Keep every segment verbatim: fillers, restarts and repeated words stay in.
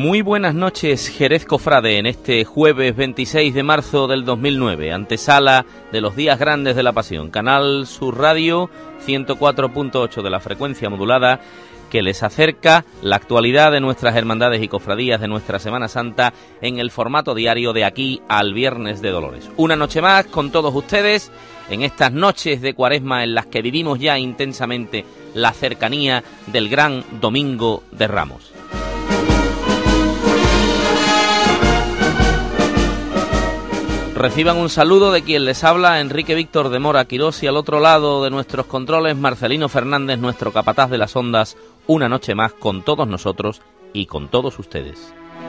Muy buenas noches, Jerez Cofrade, en este jueves veintiséis de marzo del dos mil nueve, antesala de los días grandes de la Pasión. Canal Sur Radio, ciento cuatro punto ocho de la frecuencia modulada, que les acerca la actualidad de nuestras hermandades y cofradías de nuestra Semana Santa en el formato diario de aquí al Viernes de Dolores. Una noche más con todos ustedes, en estas noches de Cuaresma en las que vivimos ya intensamente la cercanía del gran Domingo de Ramos. Reciban un saludo de quien les habla, Enrique Víctor de Mora Quirós, y al otro lado de nuestros controles, Marcelino Fernández, nuestro capataz de las ondas, una noche más con todos nosotros y con todos ustedes.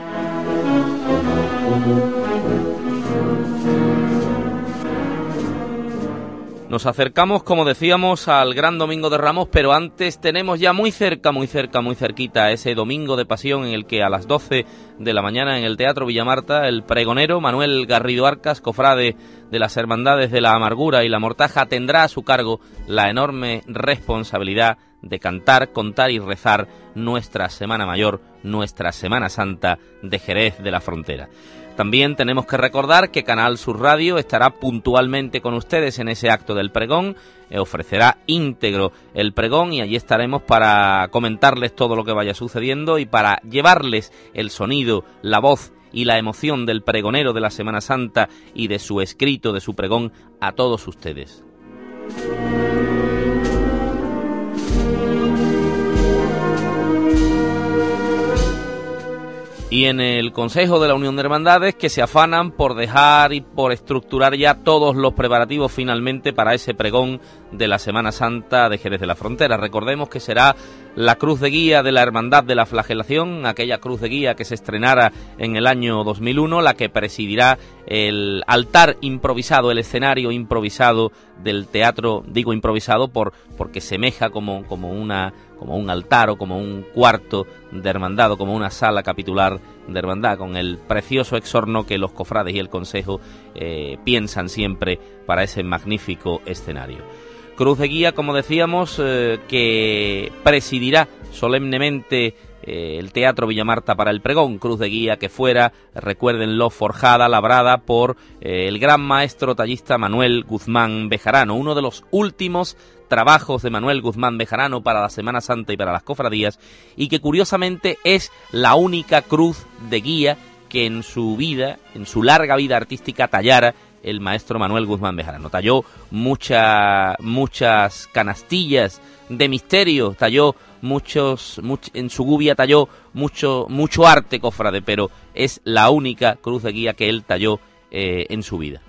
Nos acercamos, como decíamos, al gran Domingo de Ramos, pero antes tenemos ya muy cerca, muy cerca, muy cerquita ese Domingo de Pasión en el que a las doce de la mañana en el Teatro Villamarta el pregonero Manuel Garrido Arcas, cofrade de las Hermandades de la Amargura y la Mortaja, tendrá a su cargo la enorme responsabilidad de cantar, contar y rezar nuestra Semana Mayor, nuestra Semana Santa de Jerez de la Frontera. También tenemos que recordar que Canal Sur Radio estará puntualmente con ustedes en ese acto del pregón, eh, ofrecerá íntegro el pregón y allí estaremos para comentarles todo lo que vaya sucediendo y para llevarles el sonido, la voz y la emoción del pregonero de la Semana Santa y de su escrito, de su pregón, a todos ustedes. Y en el Consejo de la Unión de Hermandades, que se afanan por dejar y por estructurar ya todos los preparativos finalmente para ese pregón de la Semana Santa de Jerez de la Frontera. Recordemos que será la cruz de guía de la Hermandad de la Flagelación, aquella cruz de guía que se estrenara en el año dos mil uno, la que presidirá el altar improvisado, el escenario improvisado del teatro. Digo improvisado por porque semeja como, como una... como un altar o como un cuarto de hermandad o como una sala capitular de hermandad, con el precioso exorno que los cofrades y el Consejo eh, piensan siempre para ese magnífico escenario. Cruz de guía, como decíamos, eh, que presidirá solemnemente eh, el Teatro Villamarta para el pregón, cruz de guía que fuera, recuérdenlo, forjada, labrada por eh, el gran maestro tallista Manuel Guzmán Bejarano, uno de los últimos trabajos de Manuel Guzmán Bejarano para la Semana Santa y para las cofradías, y que curiosamente es la única cruz de guía que en su vida, en su larga vida artística, tallara el maestro Manuel Guzmán Bejarano. Talló mucha, muchas canastillas de misterio, talló muchos, much, en su gubia talló mucho, mucho arte cofrade, pero es la única cruz de guía que él talló eh, en su vida.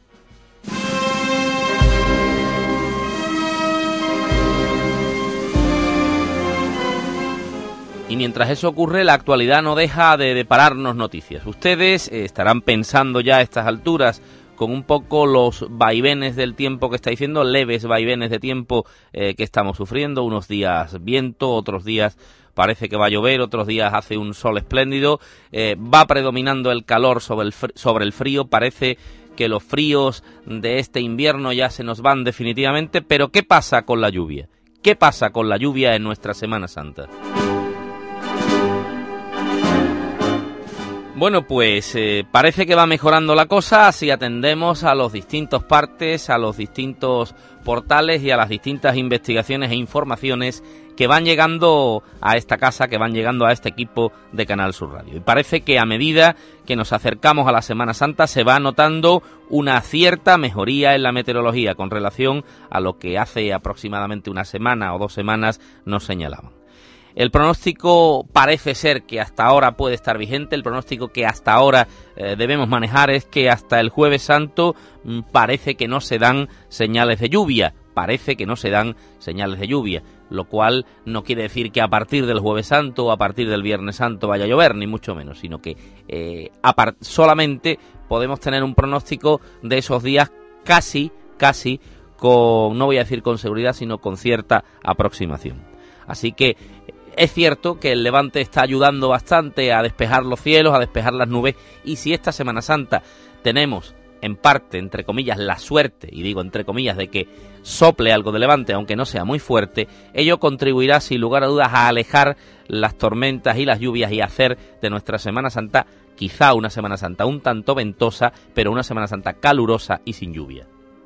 Y mientras eso ocurre, la actualidad no deja de depararnos noticias. Ustedes eh, estarán pensando ya a estas alturas, con un poco los vaivenes del tiempo que está diciendo, leves vaivenes de tiempo eh, que estamos sufriendo, unos días viento, otros días parece que va a llover, otros días hace un sol espléndido, eh, va predominando el calor sobre el, fr- sobre el frío, parece que los fríos de este invierno ya se nos van definitivamente, pero ¿qué pasa con la lluvia? ¿Qué pasa con la lluvia en nuestra Semana Santa? Bueno, pues eh, parece que va mejorando la cosa si atendemos a los distintos partes, a los distintos portales y a las distintas investigaciones e informaciones que van llegando a esta casa, que van llegando a este equipo de Canal Sur Radio. Y parece que a medida que nos acercamos a la Semana Santa se va notando una cierta mejoría en la meteorología con relación a lo que hace aproximadamente una semana o dos semanas nos señalaban. El pronóstico parece ser que hasta ahora puede estar vigente, el pronóstico que hasta ahora eh, debemos manejar es que hasta el Jueves Santo mm, parece que no se dan señales de lluvia, parece que no se dan señales de lluvia, lo cual no quiere decir que a partir del Jueves Santo o a partir del Viernes Santo vaya a llover, ni mucho menos, sino que eh, apart- solamente podemos tener un pronóstico de esos días casi, casi, con, no voy a decir con seguridad, sino con cierta aproximación. Así que es cierto que el levante está ayudando bastante a despejar los cielos, a despejar las nubes, y si esta Semana Santa tenemos, en parte, entre comillas, la suerte, y digo entre comillas, de que sople algo de levante, aunque no sea muy fuerte, ello contribuirá sin lugar a dudas a alejar las tormentas y las lluvias y hacer de nuestra Semana Santa quizá una Semana Santa un tanto ventosa, pero una Semana Santa calurosa y sin lluvia.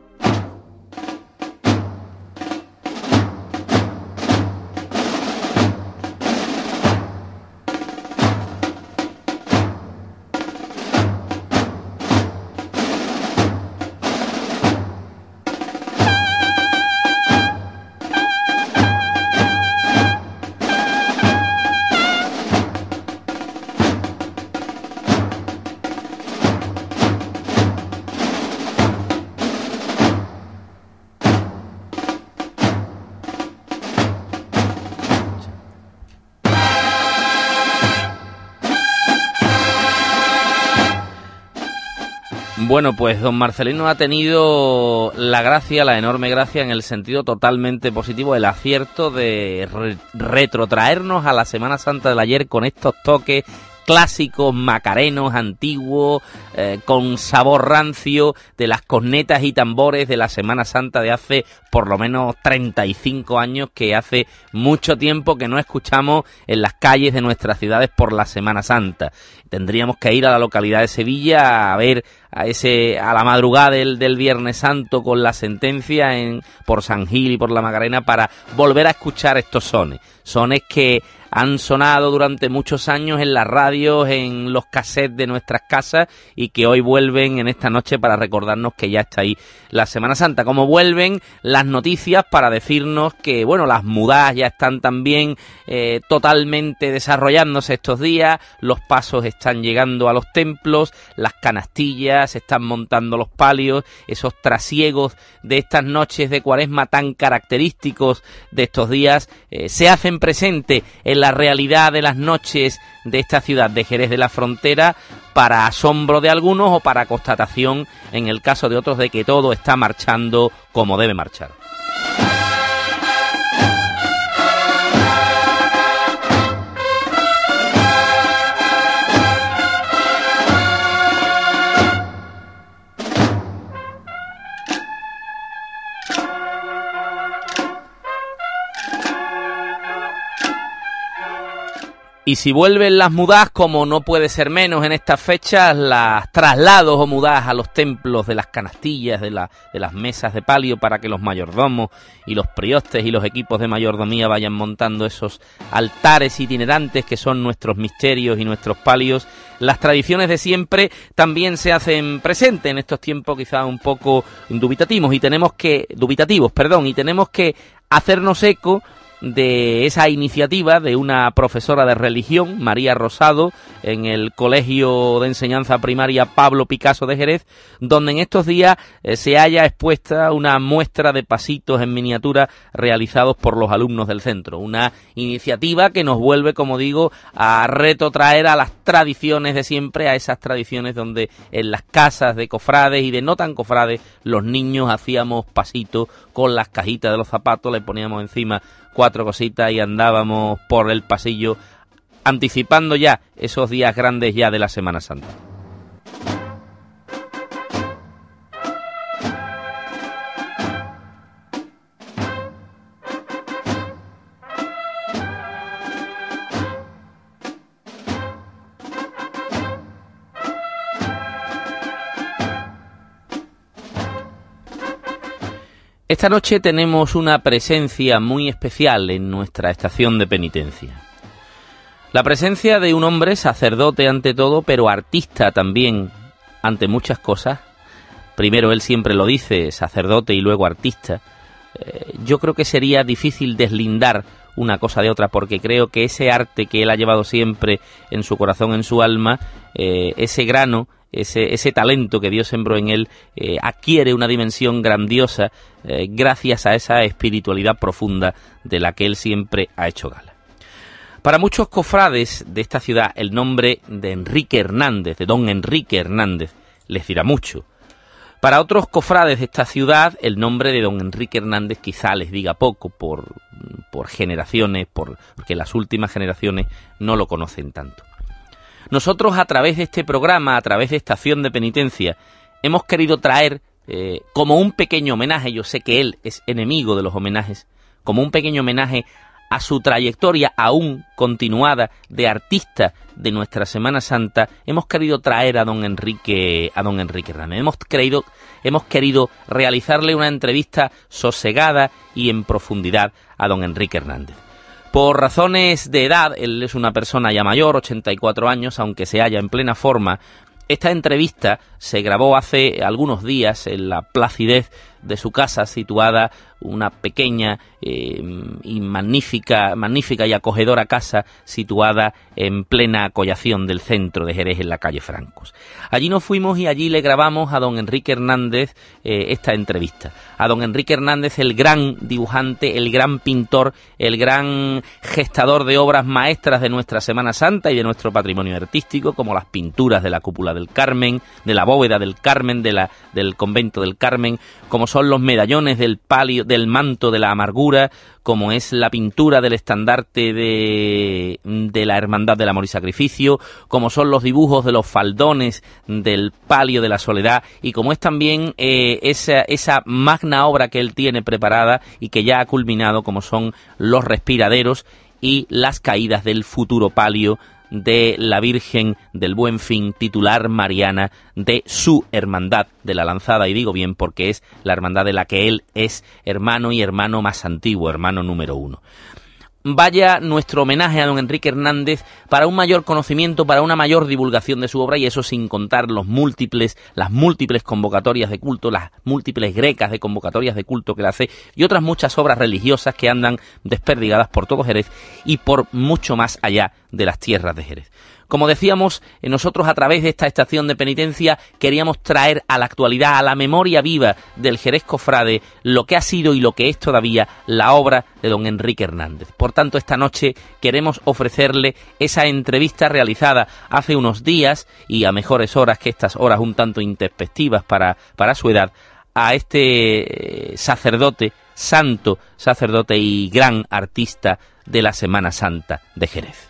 Bueno, pues don Marcelino ha tenido la gracia, la enorme gracia, en el sentido totalmente positivo, el acierto de re- retrotraernos a la Semana Santa del ayer con estos toques clásicos, macarenos, antiguos, eh, con sabor rancio de las cornetas y tambores de la Semana Santa de hace por lo menos treinta y cinco años, que hace mucho tiempo que no escuchamos en las calles de nuestras ciudades por la Semana Santa. Tendríamos que ir a la localidad de Sevilla a ver a ese a la madrugada del, del Viernes Santo con la sentencia en por San Gil y por la Macarena para volver a escuchar estos sones. Sones que han sonado durante muchos años en las radios, en los cassettes de nuestras casas y que hoy vuelven en esta noche para recordarnos que ya está ahí la Semana Santa. Como vuelven las noticias para decirnos que, bueno, las mudadas ya están también eh, totalmente desarrollándose estos días, los pasos están llegando a los templos, las canastillas, se están montando los palios, esos trasiegos de estas noches de Cuaresma tan característicos de estos días eh, se hacen presente en la realidad de las noches de esta ciudad de Jerez de la Frontera, para asombro de algunos o para constatación en el caso de otros de que todo está marchando como debe marchar. Y si vuelven las mudadas, como no puede ser menos en estas fechas, las traslados o mudadas a los templos de las canastillas, de, la, de las mesas de palio, para que los mayordomos y los priostes y los equipos de mayordomía vayan montando esos altares itinerantes que son nuestros misterios y nuestros palios. Las tradiciones de siempre también se hacen presentes en estos tiempos quizá un poco dubitativos y tenemos que dubitativos, perdón, y tenemos que hacernos eco de esa iniciativa de una profesora de religión, María Rosado, en el Colegio de Enseñanza Primaria Pablo Picasso de Jerez, donde en estos días eh, se haya expuesta una muestra de pasitos en miniatura realizados por los alumnos del centro. Una iniciativa que nos vuelve, como digo, a retrotraer a las tradiciones de siempre, a esas tradiciones donde en las casas de cofrades y de no tan cofrades los niños hacíamos pasitos con las cajitas de los zapatos, le poníamos encima cuatro cositas y andábamos por el pasillo anticipando ya esos días grandes ya de la Semana Santa. Esta noche tenemos una presencia muy especial en nuestra estación de penitencia. La presencia de un hombre, sacerdote ante todo, pero artista también ante muchas cosas. Primero, él siempre lo dice, sacerdote y luego artista. Eh, yo creo que sería difícil deslindar una cosa de otra, porque creo que ese arte que él ha llevado siempre en su corazón, en su alma, eh, ese grano, Ese, ese talento que Dios sembró en él, eh, adquiere una dimensión grandiosa eh, gracias a esa espiritualidad profunda de la que él siempre ha hecho gala. Para muchos cofrades de esta ciudad, el nombre de Enrique Hernández, de don Enrique Hernández, les dirá mucho. Para otros cofrades de esta ciudad, el nombre de don Enrique Hernández quizá les diga poco por, por generaciones, por, porque las últimas generaciones no lo conocen tanto. Nosotros, a través de este programa, a través de Estación de Penitencia, hemos querido traer eh, como un pequeño homenaje, yo sé que él es enemigo de los homenajes, como un pequeño homenaje a su trayectoria aún continuada de artista de nuestra Semana Santa, hemos querido traer a don Enrique, a don Enrique Hernández. Hemos querido, hemos querido realizarle una entrevista sosegada y en profundidad a don Enrique Hernández. Por razones de edad, él es una persona ya mayor, ochenta y cuatro años, aunque se halla en plena forma. Esta entrevista se grabó hace algunos días en la placidez de su casa, situada una pequeña eh, y magnífica, magnífica y acogedora casa situada en plena collación del centro de Jerez, en la calle Francos. Allí nos fuimos y allí le grabamos a don Enrique Hernández eh, esta entrevista. A don Enrique Hernández, el gran dibujante, el gran pintor, el gran gestador de obras maestras de nuestra Semana Santa y de nuestro patrimonio artístico, como las pinturas de la cúpula del Carmen, de la bóveda del Carmen, de la, del convento del Carmen, como son los medallones del palio, del manto de la amargura, como es la pintura del estandarte de, de la Hermandad del Amor y Sacrificio, como son los dibujos de los faldones del palio de la Soledad, y como es también eh, esa, esa magna obra que él tiene preparada y que ya ha culminado, como son los respiraderos y las caídas del futuro palio de la Virgen del Buen Fin, titular mariana de su hermandad de la Lanzada, y digo bien porque es la hermandad de la que él es hermano y hermano más antiguo, hermano número uno. Vaya nuestro homenaje a don Enrique Hernández para un mayor conocimiento, para una mayor divulgación de su obra, y eso sin contar los múltiples, las múltiples convocatorias de culto, las múltiples grecas de convocatorias de culto que le hace, y otras muchas obras religiosas que andan desperdigadas por todo Jerez y por mucho más allá de las tierras de Jerez. Como decíamos, nosotros a través de esta estación de penitencia queríamos traer a la actualidad, a la memoria viva del Jerez cofrade, lo que ha sido y lo que es todavía la obra de don Enrique Hernández. Por tanto, esta noche queremos ofrecerle esa entrevista realizada hace unos días y a mejores horas que estas horas un tanto introspectivas para, para su edad, a este sacerdote, santo sacerdote y gran artista de la Semana Santa de Jerez.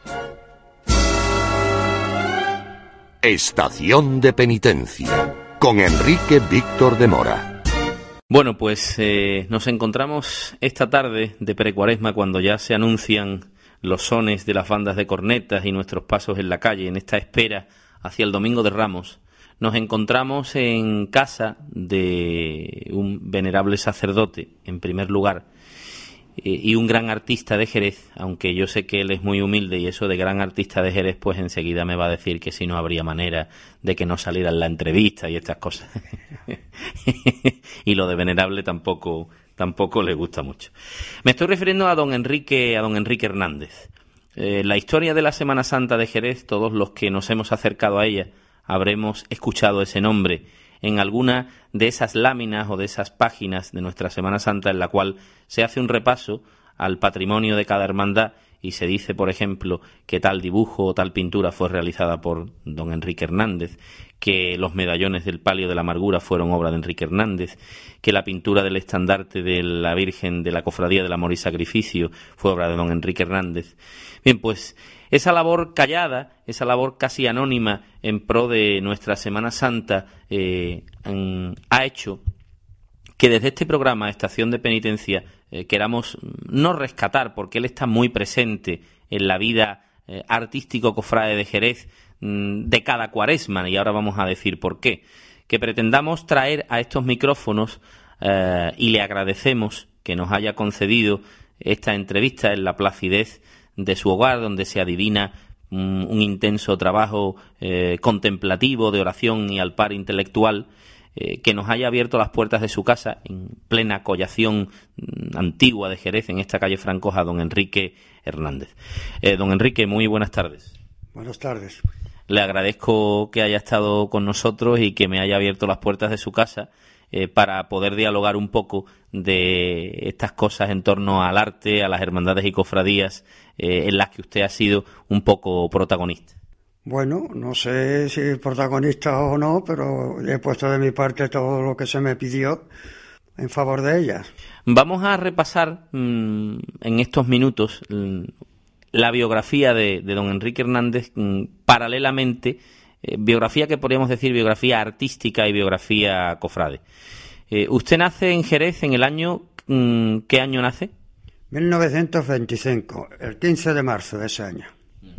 Estación de penitencia con Enrique Víctor de Mora. Bueno, pues eh, nos encontramos esta tarde de precuaresma, cuando ya se anuncian los sones de las bandas de cornetas y nuestros pasos en la calle, en esta espera hacia el Domingo de Ramos. Nos encontramos en casa de un venerable sacerdote, en primer lugar, y un gran artista de Jerez, aunque yo sé que él es muy humilde, y eso de gran artista de Jerez, pues enseguida me va a decir que si no habría manera de que no saliera en la entrevista y estas cosas. Y lo de venerable tampoco, tampoco le gusta mucho. Me estoy refiriendo a don Enrique, a don Enrique Hernández. Eh, la historia de la Semana Santa de Jerez, todos los que nos hemos acercado a ella habremos escuchado ese nombre en alguna de esas láminas o de esas páginas de nuestra Semana Santa, en la cual se hace un repaso al patrimonio de cada hermandad y se dice, por ejemplo, que tal dibujo o tal pintura fue realizada por don Enrique Hernández, que los medallones del palio de la amargura fueron obra de Enrique Hernández, que la pintura del estandarte de la Virgen de la Cofradía del Amor y Sacrificio fue obra de don Enrique Hernández. Bien, pues esa labor callada, esa labor casi anónima en pro de nuestra Semana Santa eh, en, ha hecho que desde este programa, Estación de Penitencia, eh, queramos no rescatar, porque él está muy presente en la vida eh, artístico cofrade de Jerez mm, de cada cuaresma, y ahora vamos a decir por qué, que pretendamos traer a estos micrófonos eh, y le agradecemos que nos haya concedido esta entrevista en la placidez de su hogar, donde se adivina un, un intenso trabajo eh, contemplativo, de oración y al par intelectual, eh, que nos haya abierto las puertas de su casa en plena collación mm, antigua de Jerez, en esta calle Francos, a don Enrique Hernández. Eh, don Enrique, muy buenas tardes. Buenas tardes. Le agradezco que haya estado con nosotros y que me haya abierto las puertas de su casa eh, para poder dialogar un poco de estas cosas en torno al arte, a las hermandades y cofradías eh, en las que usted ha sido un poco protagonista. Bueno, no sé si protagonista o no, pero he puesto de mi parte todo lo que se me pidió en favor de ellas. Vamos a repasar mmm, en estos minutos mmm, la biografía de, de don Enrique Hernández, mmm, paralelamente eh, biografía que podríamos decir biografía artística y biografía cofrade. Eh, usted nace en Jerez en el año... ¿Qué año nace? mil novecientos veinticinco, el quince de marzo de ese año.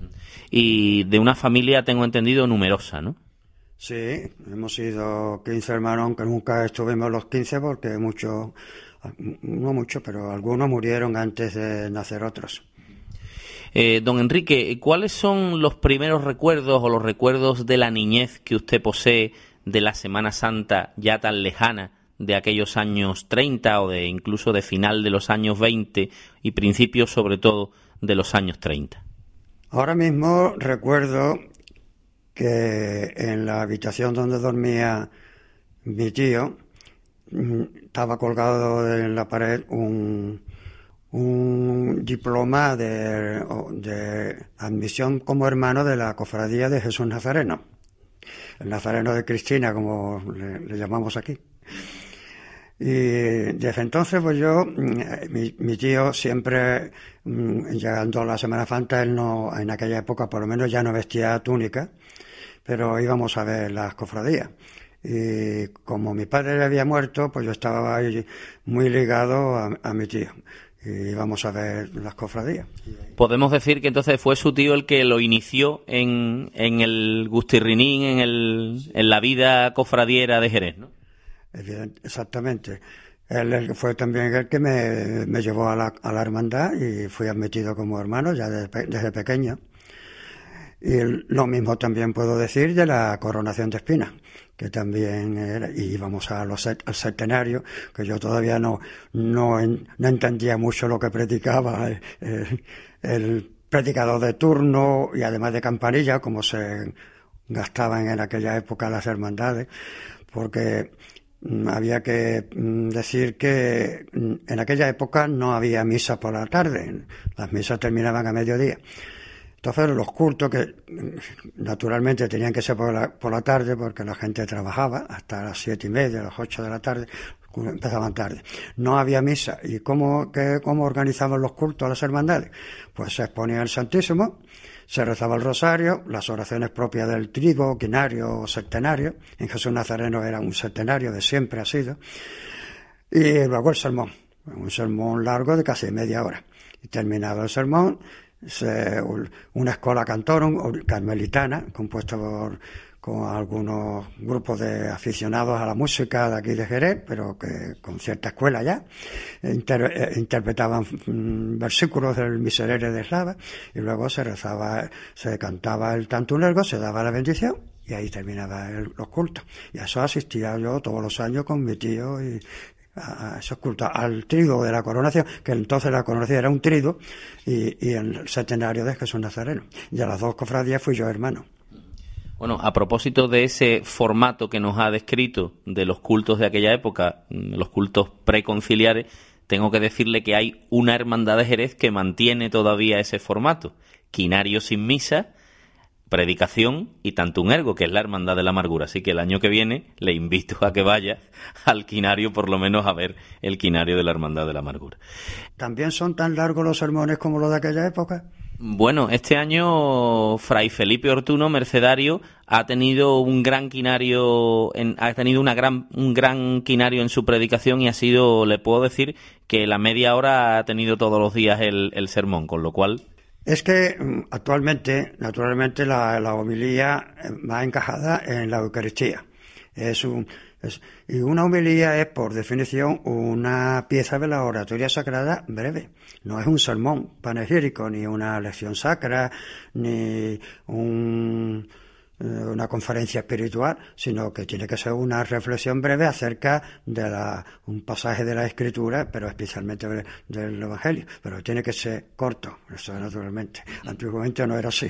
Y de una familia, tengo entendido, numerosa, ¿no? Sí, hemos sido quince hermanos, aunque nunca estuvimos los quince porque muchos, no muchos, pero algunos murieron antes de nacer otros. Eh, don Enrique, ¿cuáles son los primeros recuerdos o los recuerdos de la niñez que usted posee de la Semana Santa ya tan lejana, de aquellos años treinta o de incluso de final de los años veinte y principios sobre todo de los años treinta? Ahora mismo recuerdo que en la habitación donde dormía mi tío estaba colgado en la pared un, un diploma de, de admisión como hermano de la Cofradía de Jesús Nazareno, el Nazareno de Cristina, como le, le llamamos aquí. Y desde entonces, pues yo, mi, mi tío siempre, llegando a la Semana Santa, él no, en aquella época por lo menos ya no vestía túnica, pero íbamos a ver las cofradías. Y como mi padre había muerto, pues yo estaba ahí muy ligado a, a mi tío. Y íbamos a ver las cofradías. Podemos decir que entonces fue su tío el que lo inició en, en el gustirrinín, en, el, en la vida cofradiera de Jerez, ¿no? Exactamente. Él fue también el que me, me llevó a la, a la hermandad y fui admitido como hermano ya desde, desde pequeño. Y lo mismo también puedo decir de la coronación de espinas, que también era, y íbamos a los, al centenario, que yo todavía no, no, no entendía mucho lo que predicaba el, el, el predicador de turno y además de campanilla, como se gastaban en aquella época las hermandades, porque había que decir que en aquella época no había misa por la tarde, las misas terminaban a mediodía. Entonces los cultos, que naturalmente tenían que ser por la, por la tarde porque la gente trabajaba hasta las siete y media, las ocho de la tarde, empezaban tarde. No había misa. ¿Y cómo, qué, cómo organizaban los cultos a las hermandades? Pues se exponía el Santísimo, se rezaba el rosario, las oraciones propias del trigo, quinario o septenario. En Jesús Nazareno era un septenario, de siempre ha sido. Y luego el sermón, un sermón largo de casi media hora. Y terminado el sermón, se, una escola cantorum carmelitana, compuesta por con algunos grupos de aficionados a la música de aquí de Jerez, pero que con cierta escuela ya, inter, eh, interpretaban mm, versículos del Miserere de Eslava, y luego se rezaba, se cantaba el Tantum Ergo, se daba la bendición, y ahí terminaba el, los cultos. Y a eso asistía yo todos los años con mi tío y a esos cultos, al triduo de la coronación, que entonces la coronación era un triduo, y, y el centenario de Jesús Nazareno. Y a las dos cofradías fui yo hermano. Bueno, a propósito de ese formato que nos ha descrito de los cultos de aquella época, los cultos preconciliares, tengo que decirle que hay una hermandad de Jerez que mantiene todavía ese formato. Quinario sin misa, predicación y Tantum Ergo, que es la hermandad de la amargura. Así que el año que viene le invito a que vaya al quinario, por lo menos a ver el quinario de la hermandad de la amargura. ¿También son tan largos los sermones como los de aquella época? Bueno, este año Fray Felipe Ortuno, mercedario, ha tenido un gran quinario, en, ha tenido una gran, un gran quinario en su predicación y ha sido, le puedo decir, que la media hora ha tenido todos los días el, el sermón, con lo cual... Es que actualmente, naturalmente, la, la homilía va encajada en la Eucaristía. Es un, es, y una homilía es, por definición, una pieza de la oratoria sagrada breve. No es un sermón panegírico, ni una lección sacra, ni un, una conferencia espiritual, sino que tiene que ser una reflexión breve acerca de la, un pasaje de la Escritura, pero especialmente del, del Evangelio. Pero tiene que ser corto, eso naturalmente. Antiguamente no era así.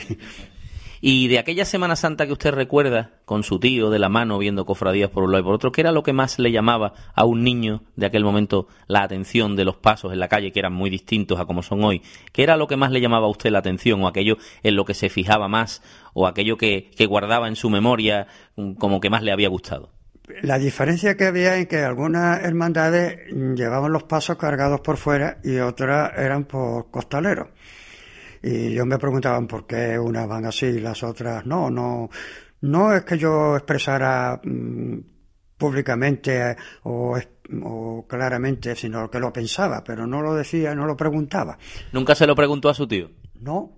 Y de aquella Semana Santa que usted recuerda, con su tío de la mano viendo cofradías por un lado y por otro, ¿qué era lo que más le llamaba a un niño de aquel momento la atención de los pasos en la calle, que eran muy distintos a como son hoy? ¿Qué era lo que más le llamaba a usted la atención, o aquello en lo que se fijaba más, o aquello que, que guardaba en su memoria como que más le había gustado? La diferencia que había en que algunas hermandades llevaban los pasos cargados por fuera y otras eran por costaleros. Y yo me preguntaban por qué unas van así y las otras no, no, no es que yo expresara mmm, públicamente o, o claramente, sino que lo pensaba, pero no lo decía, no lo preguntaba. ¿Nunca se lo preguntó a su tío? No,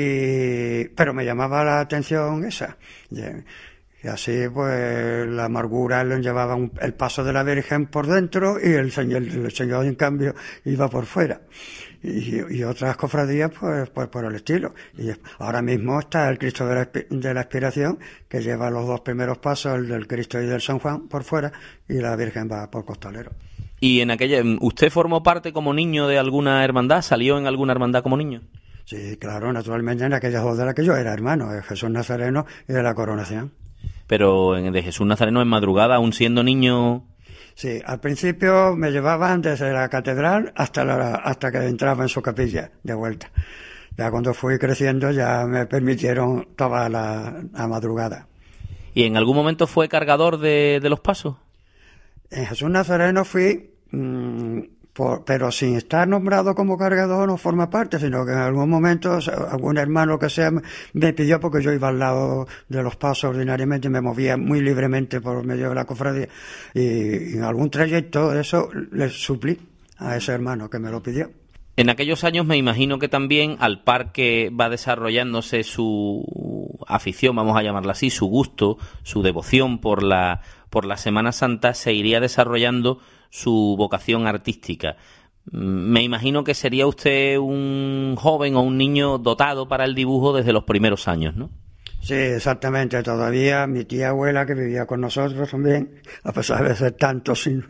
y, pero me llamaba la atención esa. Y, y así, pues, la amargura le llevaba un, el paso de la Virgen por dentro y el señor, el señor en cambio, iba por fuera. Y, y otras cofradías, pues, pues por el estilo. Y ahora mismo está el Cristo de la, de la Expiración, que lleva los dos primeros pasos, el del Cristo y del San Juan, por fuera, y la Virgen va por costalero. ¿Y en aquella, usted formó parte como niño de alguna hermandad? ¿Salió en alguna hermandad como niño? Sí, claro, naturalmente en aquellas dos de las que yo era hermano, de Jesús Nazareno y de la Coronación. Pero en de Jesús Nazareno en madrugada, aún siendo niño... Sí, al principio me llevaban desde la catedral hasta la, hasta que entraba en su capilla de vuelta. Ya cuando fui creciendo ya me permitieron toda la, la madrugada. ¿Y en algún momento fue cargador de, de los pasos? En Jesús Nazareno fui, mmm, por, pero sin estar nombrado como cargador no forma parte, sino que en algún momento o sea, algún hermano que sea me pidió, porque yo iba al lado de los pasos ordinariamente, me movía muy libremente por medio de la cofradía, y, y en algún trayecto de eso le suplí a ese hermano que me lo pidió. En aquellos años me imagino que también, al par que va desarrollándose su afición, vamos a llamarla así, su gusto, su devoción por la, por la Semana Santa, se iría desarrollando su vocación artística. Me imagino que sería usted un joven o un niño dotado para el dibujo desde los primeros años, ¿no? Sí, exactamente. Todavía mi tía abuela, que vivía con nosotros también, a pesar de ser tanto, sin,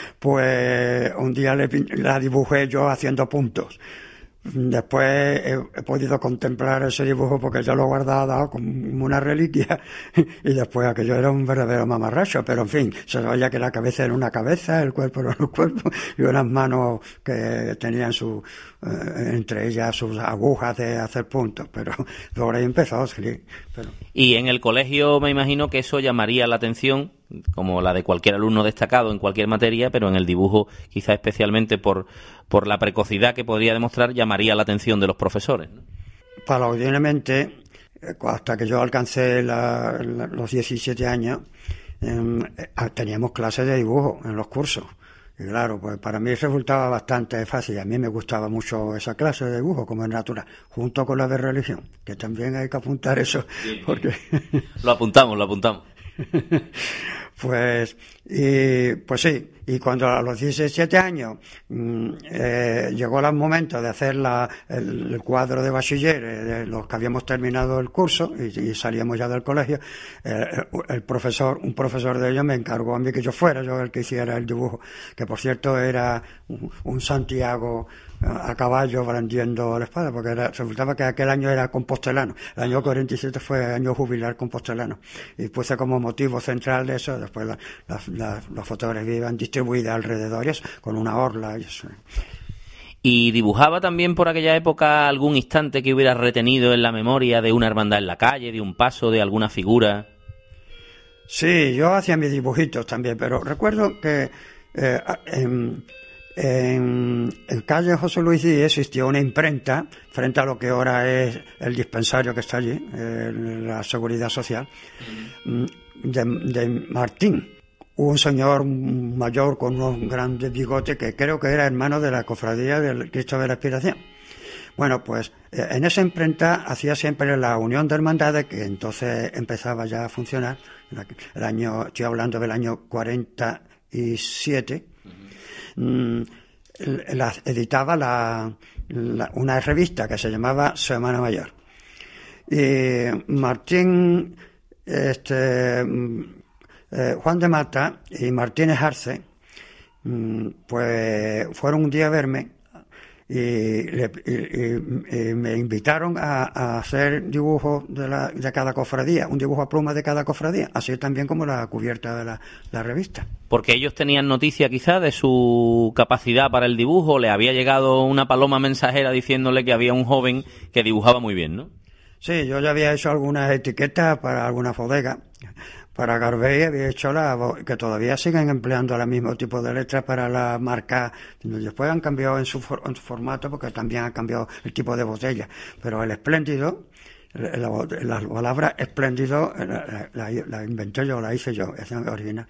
pues un día le, la dibujé yo haciendo puntos. Después he, he podido contemplar ese dibujo porque yo lo he guardado como una reliquia, y después aquello era un verdadero mamarracho, pero en fin, se veía que la cabeza era una cabeza, el cuerpo era un cuerpo, y unas manos que tenían su, eh, entre ellas sus agujas de hacer puntos, pero por ahí empezó, sí. Pero... Y en el colegio me imagino que eso llamaría la atención, como la de cualquier alumno destacado en cualquier materia, pero en el dibujo, quizá especialmente por, por la precocidad que podría demostrar, llamaría la atención de los profesores, ¿no? Paulatinamente, hasta que yo alcancé la, la, los diecisiete años, eh, teníamos clases de dibujo en los cursos. Y claro, pues para mí resultaba bastante fácil. A mí me gustaba mucho esa clase de dibujo, como es natural, junto con la de religión, que también hay que apuntar eso. Bien, porque lo apuntamos, lo apuntamos. Pues, y, pues sí, y cuando a los diecisiete años mmm, eh, llegó el momento de hacer la, el, el cuadro de bachilleres, de los que habíamos terminado el curso y, y salíamos ya del colegio, eh, el profesor, un profesor de ellos me encargó a mí que yo fuera yo el que hiciera el dibujo, que por cierto era un, un Santiago a caballo brandiendo la espada, porque era, resultaba que aquel año era compostelano. El año cuarenta y siete fue año jubilar compostelano, y puse como motivo central de eso. Después la, la, la, las fotografías iban distribuidas alrededor y eso, con una orla y eso. ¿Y dibujaba también por aquella época algún instante que hubiera retenido en la memoria de una hermandad en la calle, de un paso, de alguna figura? Sí, yo hacía mis dibujitos también, pero recuerdo que eh, en, en, en calle José Luis Díez existió una imprenta frente a lo que ahora es el dispensario que está allí, eh, la Seguridad Social, de, de Martín, un señor mayor con unos grandes bigotes que creo que era hermano de la cofradía del Cristo de la Expiración. Bueno, pues en esa imprenta hacía siempre la Unión de Hermandades, que entonces empezaba ya a funcionar, el año, estoy hablando del año cuarenta y siete, uh-huh. la, editaba la, la, una revista que se llamaba Semana Mayor. Y Martín, este, eh, Juan de Mata y Martínez Arce, pues fueron un día a verme y, le, y, y, y me invitaron a, a hacer dibujos de, la, de cada cofradía, un dibujo a pluma de cada cofradía, así también como la cubierta de la, la revista. Porque ellos tenían noticia quizá de su capacidad para el dibujo, le había llegado una paloma mensajera diciéndole que había un joven que dibujaba muy bien, ¿no? Sí, yo ya había hecho algunas etiquetas para alguna bodega. Para Garbey había hecho la que todavía siguen empleando el mismo tipo de letras para la marca. Después han cambiado en su, for, en su formato porque también ha cambiado el tipo de botella. Pero el Espléndido La, la, la palabra espléndido la, la, la inventé yo, la hice yo, es original.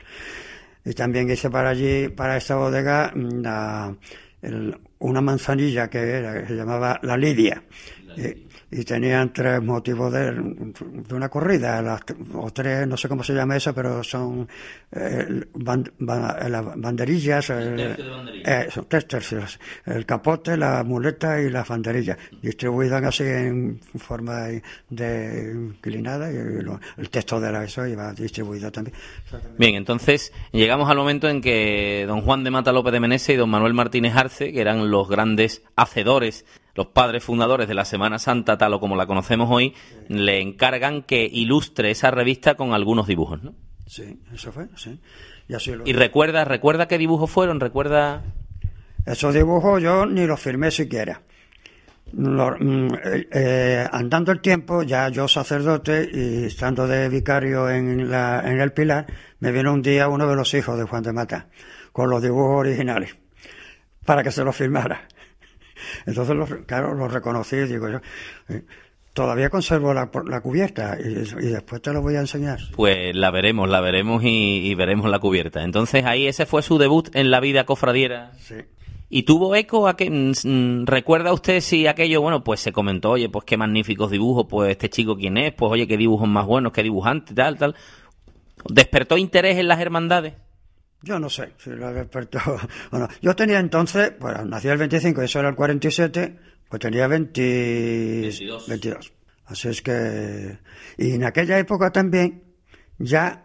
Y también hice para allí, para esta bodega, la, el, una manzanilla que, era, que se llamaba la Lidia. La Lidia. Y, y tenían tres motivos de, de una corrida, las, o tres, no sé cómo se llama eso, pero son eh, band, band, las banderillas, el, el de banderilla. eh, son tres tercios, el capote, la muleta y las banderillas, distribuidas así en forma de inclinada, y lo, el texto de la eso iba distribuido también. Bien, entonces llegamos al momento en que don Juan de Mata López de Meneses y don Manuel Martínez Arce, que eran los grandes hacedores, los padres fundadores de la Semana Santa, tal o como la conocemos hoy, sí, le encargan que ilustre esa revista con algunos dibujos, ¿no? Sí, eso fue, sí. Y, así lo... ¿Y recuerda, recuerda qué dibujos fueron? ¿Recuerda? Esos dibujos yo ni los firmé siquiera. Los, eh, eh, andando el tiempo, ya yo sacerdote y estando de vicario en, la, en el Pilar, me vino un día uno de los hijos de Juan de Mata con los dibujos originales para que se los firmara. Entonces, los, claro, los reconocí y digo yo, eh, todavía conservo la, la cubierta y, y después te lo voy a enseñar. Pues la veremos, la veremos y, y veremos la cubierta. Entonces ahí ese fue su debut en la vida cofradiera. Sí. ¿Y tuvo eco? A que, mm, ¿recuerda usted si aquello, bueno, pues se comentó, oye, pues qué magníficos dibujos, pues este chico quién es, pues oye, qué dibujos más buenos, qué dibujante, tal, tal? ¿Despertó interés en las hermandades? Yo no sé si lo despertó o no. Yo tenía entonces, bueno, nací el veinticinco y eso era el cuarenta y siete, pues tenía veinte, veintidós. veintidós. Así es que... Y en aquella época también, ya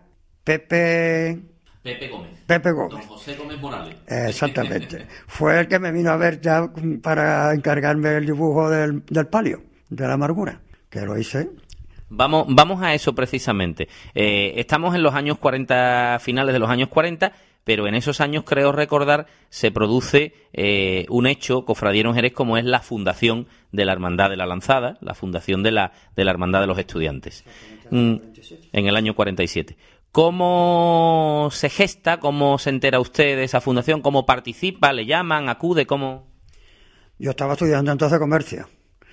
Pepe... Pepe Gómez. Pepe Gómez. Don José Gómez Morales. Exactamente. Fue el que me vino a ver ya para encargarme el dibujo del, del palio, de la amargura, que lo hice... Vamos, vamos a eso precisamente. Eh, estamos en los años cuarenta, finales de los años cuarenta, pero en esos años, creo recordar, se produce eh, un hecho cofradiero en Jerez como es la fundación de la Hermandad de la Lanzada, la fundación de la, de la Hermandad de los Estudiantes, mm, en el año cuarenta y siete. ¿Cómo se gesta? ¿Cómo se entera usted de esa fundación? ¿Cómo participa? ¿Le llaman? ¿Acude? ¿Cómo? Yo estaba estudiando entonces comercio.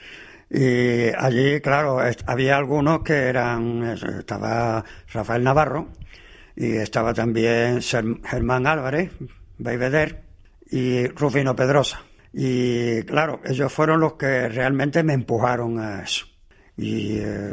Y allí, claro, había algunos que eran, estaba Rafael Navarro y estaba también Germán Álvarez, Beiveder y Rufino Pedrosa. Y claro, ellos fueron los que realmente me empujaron a eso. Y eh,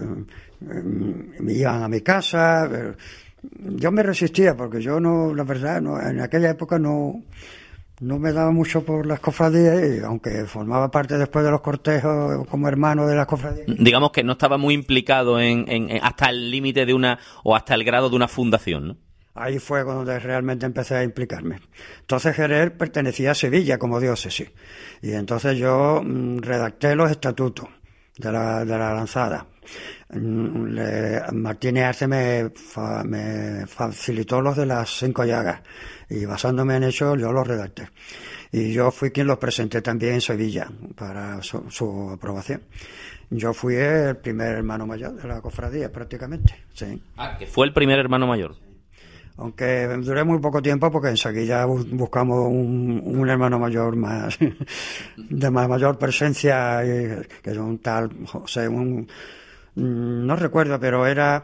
me iban a mi casa. Yo me resistía porque yo no, la verdad, no, en aquella época no... No me daba mucho por las cofradías, y aunque formaba parte después de los cortejos como hermano de las cofradías. Digamos que no estaba muy implicado en, en, en hasta el límite de una, o hasta el grado de una fundación, ¿no? Ahí fue cuando realmente empecé a implicarme. Entonces Jerez pertenecía a Sevilla como diócesis. Y entonces yo mmm, redacté los estatutos de la, de la Lanzada. Le, Martínez Arce me, fa, me facilitó los de las cinco llagas y basándome en eso yo los redacté y yo fui quien los presenté también en Sevilla para su, su aprobación. Yo fui el primer hermano mayor de la cofradía prácticamente, sí. Ah, que fue el primer hermano mayor. Aunque duré muy poco tiempo porque enseguida buscamos un, un hermano mayor más de más mayor presencia, que es un tal José, un no recuerdo, pero era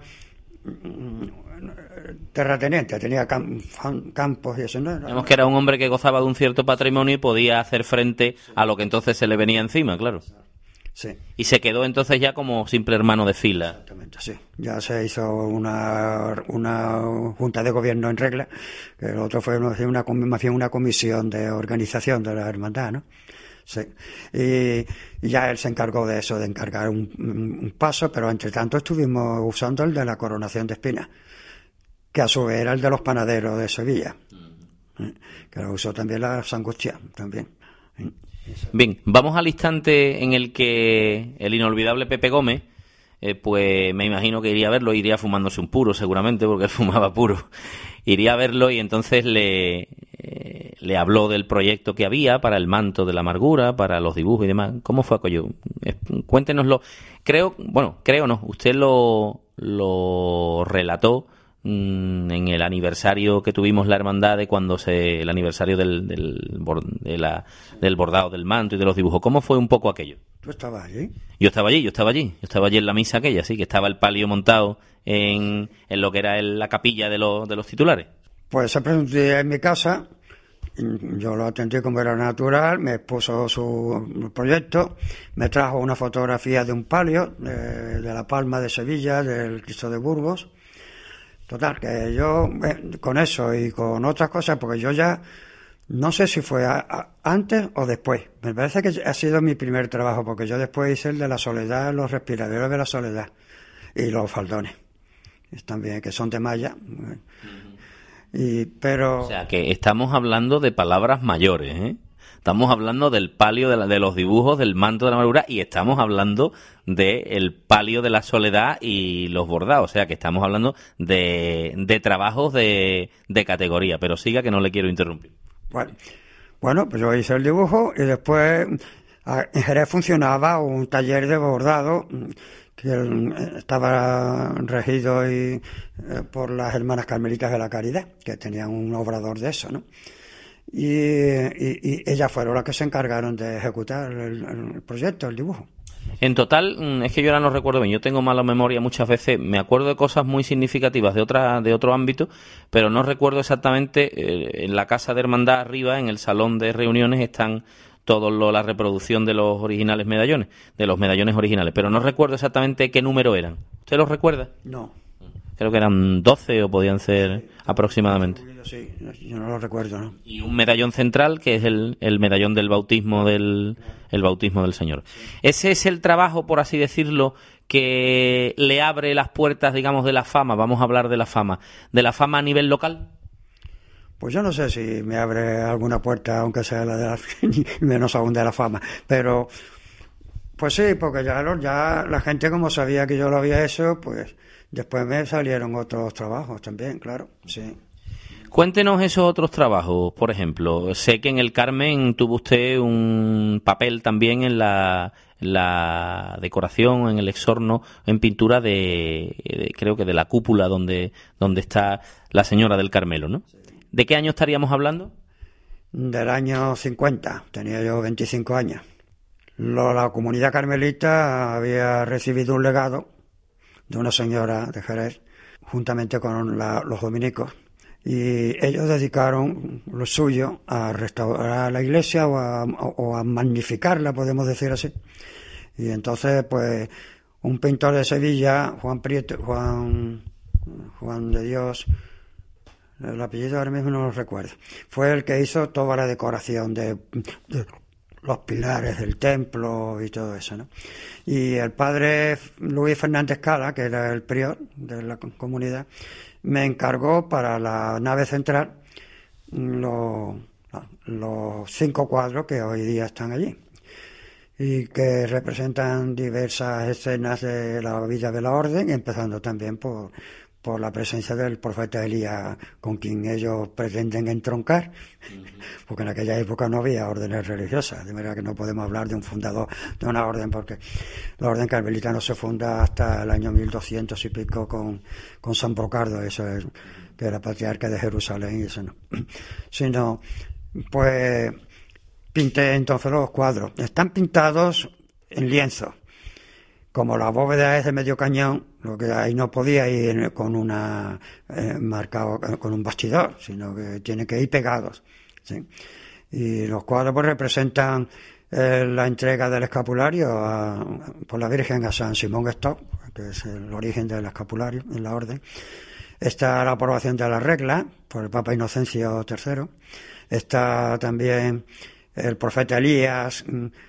terrateniente, tenía campos y eso. ¿No? Digamos que era un hombre que gozaba de un cierto patrimonio y podía hacer frente a lo que entonces se le venía encima, claro. Sí. Y se quedó entonces ya como simple hermano de fila. Exactamente, sí. Ya se hizo una, una junta de gobierno en regla, que el otro fue una, una, más bien una comisión de organización de la hermandad, ¿no? Sí. Y, y ya él se encargó de eso, de encargar un, un paso, pero entre tanto estuvimos usando el de la coronación de espinas, que a su vez era el de los panaderos de Sevilla, ¿eh? Que lo usó también la Sangustia, también. ¿Eh? Bien, vamos al instante en el que el inolvidable Pepe Gómez, eh, pues me imagino que iría a verlo, iría fumándose un puro seguramente, porque él fumaba puro. Iría a verlo y entonces le, eh, le habló del proyecto que había para el manto de la amargura, para los dibujos y demás. ¿Cómo fue aquello? Eh, cuéntenoslo. Creo, bueno, creo no, usted lo, lo relató mmm, en el aniversario que tuvimos la hermandad de cuando se, el aniversario del, del, de la, del bordado del manto y de los dibujos. ¿Cómo fue un poco aquello? ¿Tú estabas allí? Yo estaba allí, yo estaba allí, yo estaba allí en la misa aquella, sí, que estaba el palio montado en, en lo que era el, la capilla de los, de los titulares. Pues se presentó en mi casa, yo lo atendí como era natural, me expuso su proyecto, me trajo una fotografía de un palio, de, de la Palma de Sevilla, del Cristo de Burgos. Total, que yo eh, con eso y con otras cosas, porque yo ya, no sé si fue a, a, antes o después, me parece que ha sido mi primer trabajo, porque yo después hice el de la soledad, los respiraderos de la soledad y los faldones, también, que son de malla. Y, pero... O sea, que estamos hablando de palabras mayores, ¿eh? Estamos hablando del palio de, la, de los dibujos, del manto de la amargura, y estamos hablando del palio de la soledad y los bordados. O sea, que estamos hablando de, de trabajos de, de categoría. Pero siga, que no le quiero interrumpir. Bueno, bueno, pues yo hice el dibujo y después en Jerez funcionaba un taller de bordado que estaba regido y, eh, por las hermanas carmelitas de la Caridad, que tenían un obrador de eso, ¿no? Y, y, y ellas fueron las que se encargaron de ejecutar el, el proyecto, el dibujo. En total, es que yo ahora no recuerdo bien, yo tengo mala memoria muchas veces, me acuerdo de cosas muy significativas de otra, de otro ámbito, pero no recuerdo exactamente. Eh, en la casa de hermandad arriba, en el salón de reuniones, están todo lo, la reproducción de los originales medallones, de los medallones originales, pero no recuerdo exactamente qué número eran. ¿Usted los recuerda? No. Creo que eran doce o podían ser sí, aproximadamente. Sí, yo no lo recuerdo, ¿no? Y un medallón central, que es el, el medallón del bautismo del, el bautismo del Señor. Ese es el trabajo, por así decirlo, que le abre las puertas, digamos, de la fama. Vamos a hablar de la fama. ¿De la fama a nivel local? Pues yo no sé si me abre alguna puerta, aunque sea la de la, menos aún de la fama, pero pues sí, porque ya, ya la gente, como sabía que yo lo había hecho, pues después me salieron otros trabajos también, claro, sí. Cuéntenos esos otros trabajos, por ejemplo. Sé que en el Carmen tuvo usted un papel también en la, la decoración, en el exorno, en pintura de, de, creo que de la cúpula donde, donde está la Señora del Carmelo, ¿no? Sí. ¿De qué año estaríamos hablando? Del año cincuenta, tenía yo veinticinco años. Lo, la comunidad carmelita había recibido un legado de una señora de Jerez, juntamente con la, los dominicos, y ellos dedicaron lo suyo a restaurar la iglesia o a, o a magnificarla, podemos decir así. Y entonces, pues, un pintor de Sevilla, Juan Prieto, Juan, Juan de Dios, el apellido ahora mismo no lo recuerdo, fue el que hizo toda la decoración de, de los pilares del templo y todo eso, ¿no? Y el padre Luis Fernández Cala, que era el prior de la comunidad, me encargó para la nave central los, los cinco cuadros que hoy día están allí y que representan diversas escenas de la vida de la orden, empezando también por por la presencia del profeta Elías, con quien ellos pretenden entroncar, uh-huh. Porque en aquella época no había órdenes religiosas, de manera que no podemos hablar de un fundador de una orden, porque la orden carmelita no se funda hasta el año mil doscientos y pico con, con San Brocardo, eso es, que era patriarca de Jerusalén, y eso no. Sino, pues, pinté entonces los cuadros. Están pintados en lienzo. Como la bóveda es de medio cañón, lo que ahí no podía ir con una eh, marcado con un bastidor, sino que tiene que ir pegados, ¿sí? Y los cuadros pues representan eh, la entrega del escapulario a, por la Virgen a San Simón Stock, que es el origen del escapulario en la orden. Está la aprobación de la regla por el Papa Inocencio tercero. Está también el profeta Elías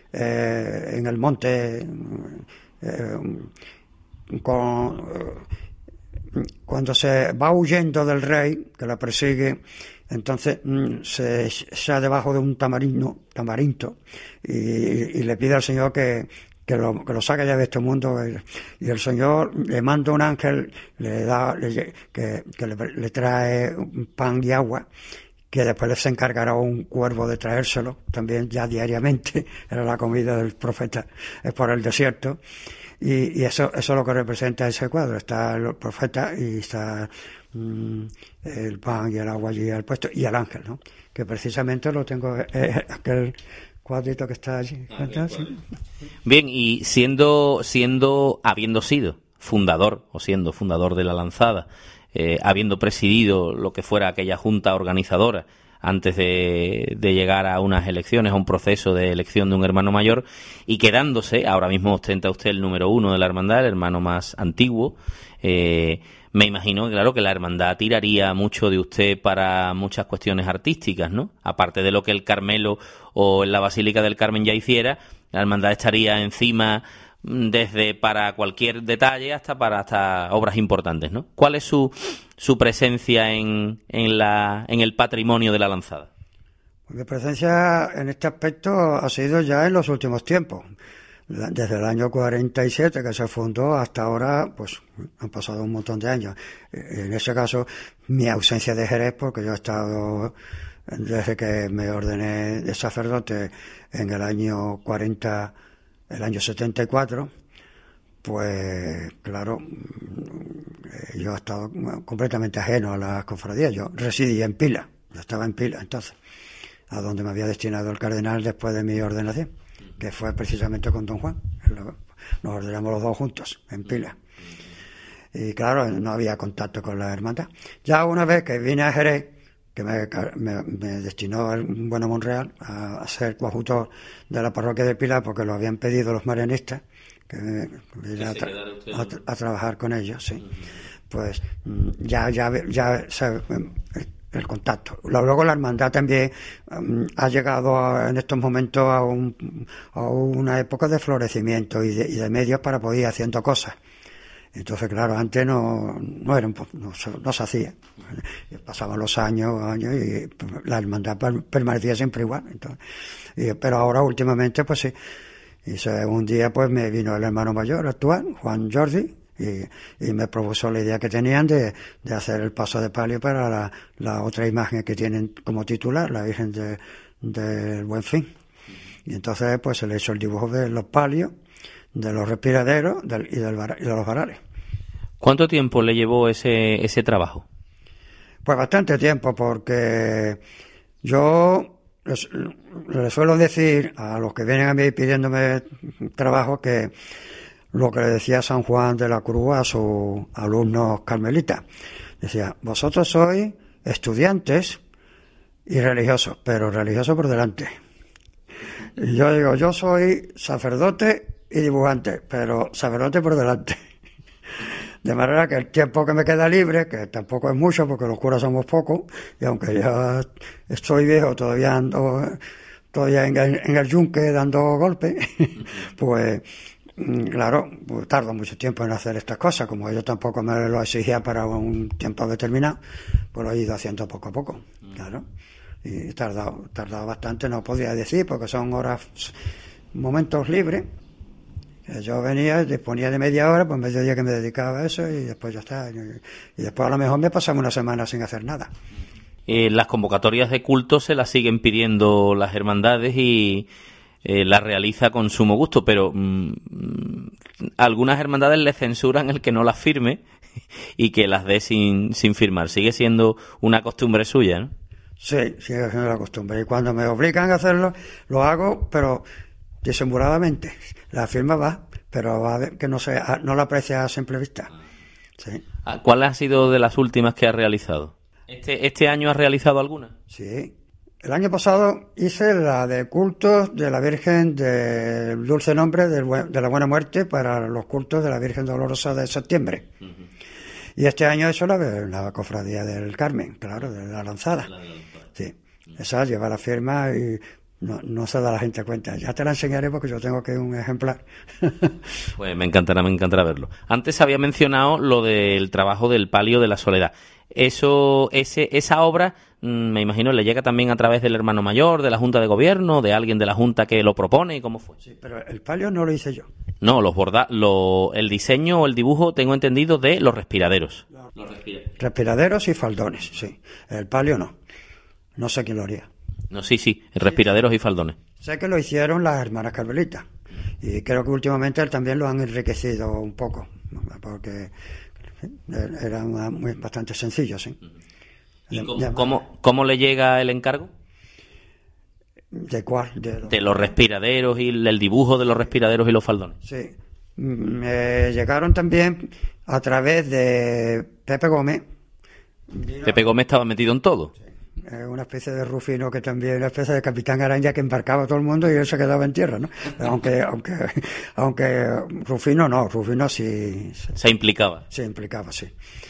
eh, en el monte. Eh, con, eh, cuando se va huyendo del rey que la persigue, entonces mm, se echa debajo de un tamarino, tamarinto y, y le pide al Señor que, que, lo, que lo saque ya de este mundo, y el Señor le manda un ángel, le da le, que, que le, le trae pan y agua, que después les encargará un cuervo de traérselo, también ya diariamente, era la comida del profeta por el desierto. Y, y eso, eso es lo que representa ese cuadro. Está el profeta y está mm, el pan y el agua allí al puesto, y el ángel, ¿no? Que precisamente lo tengo, eh, aquel cuadrito que está allí. Ah, sí. Bien, y siendo, siendo, habiendo sido fundador, o siendo fundador de la Lanzada, eh, habiendo presidido lo que fuera aquella junta organizadora, antes de, de llegar a unas elecciones, a un proceso de elección de un hermano mayor, y quedándose, ahora mismo ostenta usted el número uno de la hermandad, el hermano más antiguo, eh, me imagino, claro, que la hermandad tiraría mucho de usted para muchas cuestiones artísticas, ¿no? Aparte de lo que el Carmelo o la Basílica del Carmen ya hiciera, la hermandad estaría encima desde para cualquier detalle hasta para hasta obras importantes, ¿no? ¿Cuál es su su presencia en en la en el patrimonio de la Lanzada? Mi presencia en este aspecto ha sido ya en los últimos tiempos. Desde el año cuarenta y siete que se fundó hasta ahora, pues han pasado un montón de años. En ese caso, mi ausencia de Jerez, porque yo he estado desde que me ordené de sacerdote en el año cuarenta, el año setenta y cuatro, pues claro, yo he estado completamente ajeno a las cofradías. Yo residía en Pila, yo estaba en Pila entonces, a donde me había destinado el cardenal después de mi ordenación, que fue precisamente con don Juan. Nos ordenamos los dos juntos en Pila. Y claro, no había contacto con la hermandad. Ya una vez que vine a Jerez, que me, me, me destinó el bueno Monreal a, a ser coadjutor de la parroquia de Pilar, porque lo habían pedido los marianistas, que me, me a, tra a, a trabajar con ellos, sí. Uh-huh. Pues ya, ya, ya se, el contacto. Luego la hermandad también um, ha llegado a, en estos momentos a, un, a una época de florecimiento y de, y de medios para poder ir haciendo cosas. Entonces, claro, antes no, no, era un, no, no se hacía. Pasaban los años, años y la hermandad permanecía siempre igual. Entonces, y, pero ahora, últimamente, pues sí. Y se, un día, pues me vino el hermano mayor actual, Juan Jordi, y, y me propuso la idea que tenían de, de hacer el paso de palio para la, la otra imagen que tienen como titular, la Virgen del de Buen Fin. Y entonces, pues se le hizo el dibujo de los palios, de los respiraderos del, y, del, y de los varales. ¿Cuánto tiempo le llevó ese, ese trabajo? Pues bastante tiempo, porque yo les, les suelo decir a los que vienen a mí pidiéndome trabajo que lo que le decía San Juan de la Cruz a sus alumnos carmelitas. Decía, vosotros sois estudiantes y religiosos, pero religiosos por delante. Y yo digo, yo soy sacerdote y dibujante, pero sacerdote por delante. De manera que el tiempo que me queda libre, que tampoco es mucho porque los curas somos pocos, y aunque ya estoy viejo, todavía ando todavía en el, en el yunque dando golpes, pues claro, pues tardo mucho tiempo en hacer estas cosas. Como ellos tampoco me lo exigían para un tiempo determinado, pues lo he ido haciendo poco a poco, claro. Y he tardado, tardado bastante, no podría decir, porque son horas, momentos libres. Yo venía, disponía de media hora, pues medio día que me dedicaba a eso y después ya está. Y después a lo mejor me pasaba una semana sin hacer nada. Eh, las convocatorias de culto se las siguen pidiendo las hermandades y eh, las realiza con sumo gusto, pero mmm, algunas hermandades le censuran el que no las firme y que las dé sin, sin firmar. Sigue siendo una costumbre suya, ¿no? Sí, sigue siendo la costumbre. Y cuando me obligan a hacerlo, lo hago, pero disimuladamente. La firma va, pero va de, que no se no la aprecia a simple vista. Sí. ¿Cuál ha sido de las últimas que ha realizado? ¿Este, este año ha realizado alguna? Sí. El año pasado hice la de cultos de la Virgen del Dulce Nombre del, de la Buena Muerte para los cultos de la Virgen Dolorosa de septiembre. Uh-huh. Y este año he hecho la, la Cofradía del Carmen, claro, de la Lanzada. La sí. Uh-huh. Esa lleva la firma y No, no se da la gente cuenta. Ya te la enseñaré porque yo tengo aquí un ejemplar. Pues me encantará, me encantará verlo. Antes había mencionado lo del trabajo del palio de la Soledad. Eso, ese, esa obra, me imagino, le llega también a través del hermano mayor, de la Junta de Gobierno, de alguien de la Junta que lo propone. ¿Cómo fue? Sí, pero el palio no lo hice yo. No, los borda, lo, el diseño o el dibujo tengo entendido de los respiraderos. Los, los respiraderos. Respiraderos y faldones, sí. El palio no. No sé quién lo haría. No, sí, sí, respiraderos y faldones. Sé que lo hicieron las hermanas carmelitas Y creo que últimamente también lo han enriquecido un poco, porque era muy, bastante sencillo, sí. ¿Y cómo, cómo, cómo le llega el encargo? ¿De cuál? De los, de los respiraderos y el dibujo de los respiraderos y los faldones. Sí. Me llegaron también a través de Pepe Gómez. Pepe Gómez estaba metido en todo. Sí. Una especie de Rufino que también, una especie de Capitán Araña que embarcaba a todo el mundo y él se quedaba en tierra, ¿no? Aunque, aunque, aunque Rufino no, Rufino sí. Se implicaba. Se implicaba, sí.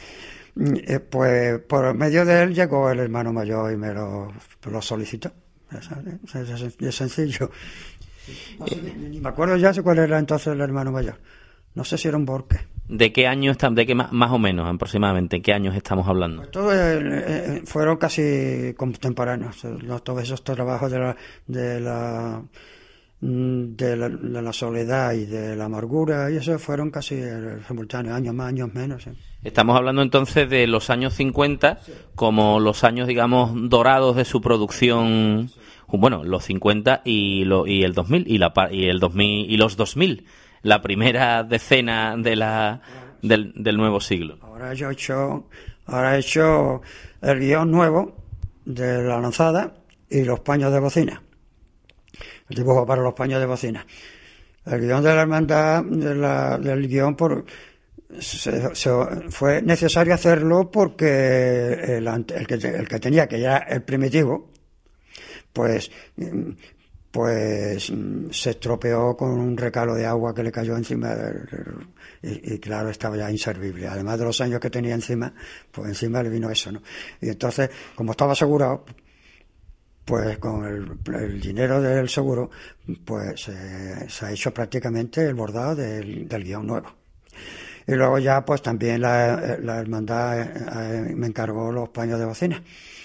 Pues por medio de él llegó el hermano mayor y me lo, lo solicitó. Es, es sencillo. No sé, ni, ni me acuerdo ya cuál era entonces el hermano mayor. No sé si era un Borque. ¿De qué año están, de qué más, más o menos aproximadamente, en qué años estamos hablando? Pues todos eh, fueron casi contemporáneos. Todos esos trabajos de la de la, de la de la soledad y de la amargura y eso fueron casi simultáneos, años más, años menos. ¿Sí? Estamos hablando entonces de los años cincuenta como los años, digamos, dorados de su producción. Bueno, los cincuenta y, lo, y el dos mil y, la, y el dos mil y los dos mil. La primera decena de la del, del nuevo siglo. Ahora yo he hecho, ahora he hecho el guión nuevo de La Lanzada y los paños de bocina. El dibujo para los paños de bocina. El guión de la hermandad, de la, del guión por se, se, fue necesario hacerlo porque el, el, que, el que tenía, que ya era el primitivo, pues pues se estropeó con un recalo de agua que le cayó encima del, y, y claro, estaba ya inservible. Además de los años que tenía encima, pues encima le vino eso, ¿no? Y entonces, como estaba asegurado, pues con el, el dinero del seguro, pues eh, se ha hecho prácticamente el bordado del, del guión nuevo. Y luego ya, pues también la, la hermandad eh, me encargó los paños de bocina.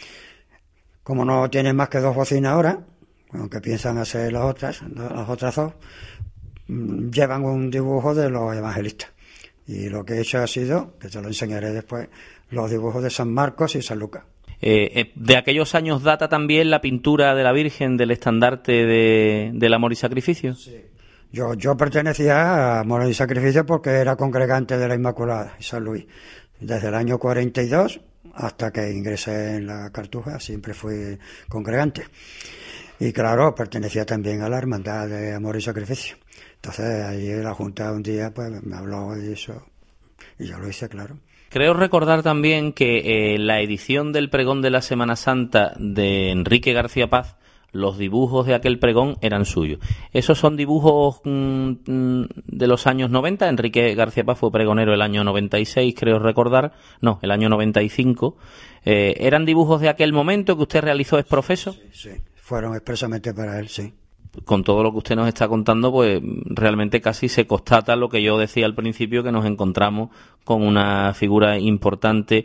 Como no tienen más que dos bocinas ahora, aunque piensan hacer las otras, las otras dos, llevan un dibujo de los evangelistas. Y lo que he hecho ha sido, que te lo enseñaré después, los dibujos de San Marcos y San Lucas. Eh, de aquellos años data también la pintura de la Virgen del estandarte de, del Amor y Sacrificio. Sí. Yo, yo pertenecía a Amor y Sacrificio porque era congregante de la Inmaculada y San Luis. Desde el año cuarenta y dos hasta que ingresé en la Cartuja siempre fui congregante. Y claro, pertenecía también a la Hermandad de Amor y Sacrificio. Entonces, allí la Junta un día pues me habló de eso y yo lo hice, claro. Creo recordar también que eh, la edición del pregón de la Semana Santa de Enrique García Paz, los dibujos de aquel pregón eran suyos. ¿Esos son dibujos mmm, de los años noventa? Enrique García Paz fue pregonero el año noventa y seis, creo recordar. No, el año noventa y cinco. Eh, ¿Eran dibujos de aquel momento que usted realizó ex profeso? Sí, sí. Fueron expresamente para él, sí. Con todo lo que usted nos está contando, pues realmente casi se constata lo que yo decía al principio, que nos encontramos con una figura importante